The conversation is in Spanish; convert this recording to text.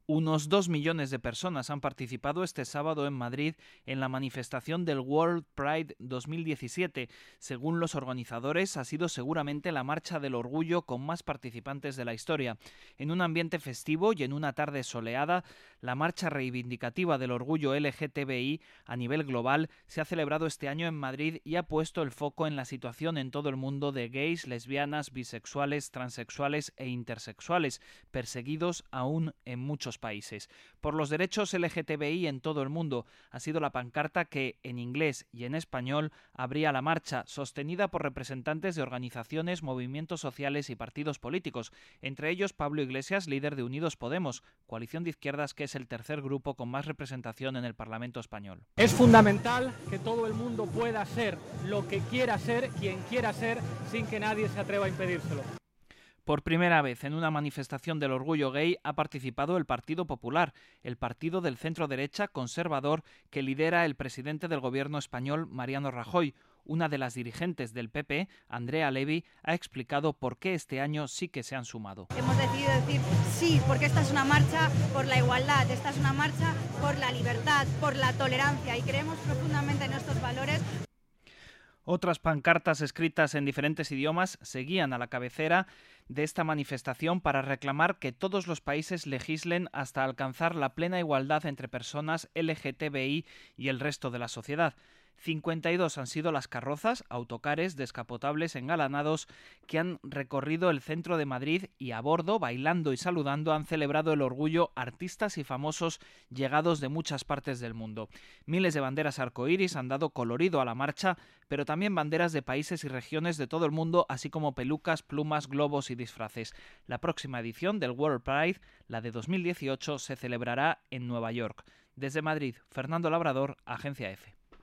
Unos 2 millones de personas han participado este sábado en Madrid en la manifestación del World Pride 2017. Según los organizadores, ha sido seguramente la marcha del orgullo con más participantes de la historia. En un ambiente festivo y en una tarde soleada, la marcha reivindicativa del orgullo LGTBI a nivel global se ha celebrado este año en Madrid y ha puesto el foco en la situación en todo el mundo de gays, lesbianas, bisexuales, transexuales e intersexuales, perseguidos aún en muchos países. Por los derechos LGTBI en todo el mundo ha sido la pancarta que, en inglés y en español, abría la marcha, sostenida por representantes de organizaciones, movimientos sociales y partidos políticos, entre ellos Pablo Iglesias, líder de Unidos Podemos, coalición de izquierdas que es el tercer grupo con más representación en el Parlamento español. Es fundamental que todo el mundo pueda ser lo que quiera ser, quien quiera ser, sin que nadie se atreva a impedírselo. Por primera vez en una manifestación del orgullo gay ha participado el Partido Popular, el partido del centro-derecha conservador que lidera el presidente del gobierno español, Mariano Rajoy. Una de las dirigentes del PP, Andrea Levy, ha explicado por qué este año sí que se han sumado. Hemos decidido decir sí, porque esta es una marcha por la igualdad, esta es una marcha por la libertad, por la tolerancia y creemos profundamente en estos valores. Otras pancartas escritas en diferentes idiomas seguían a la cabecera de esta manifestación para reclamar que todos los países legislen hasta alcanzar la plena igualdad entre personas LGTBI y el resto de la sociedad. 52 han sido las carrozas, autocares, descapotables engalanados que han recorrido el centro de Madrid y a bordo, bailando y saludando, han celebrado el orgullo artistas y famosos llegados de muchas partes del mundo. Miles de banderas arcoíris han dado colorido a la marcha, pero también banderas de países y regiones de todo el mundo, así como pelucas, plumas, globos y disfraces. La próxima edición del World Pride, la de 2018, se celebrará en Nueva York. Desde Madrid, Fernando Labrador, Agencia EFE.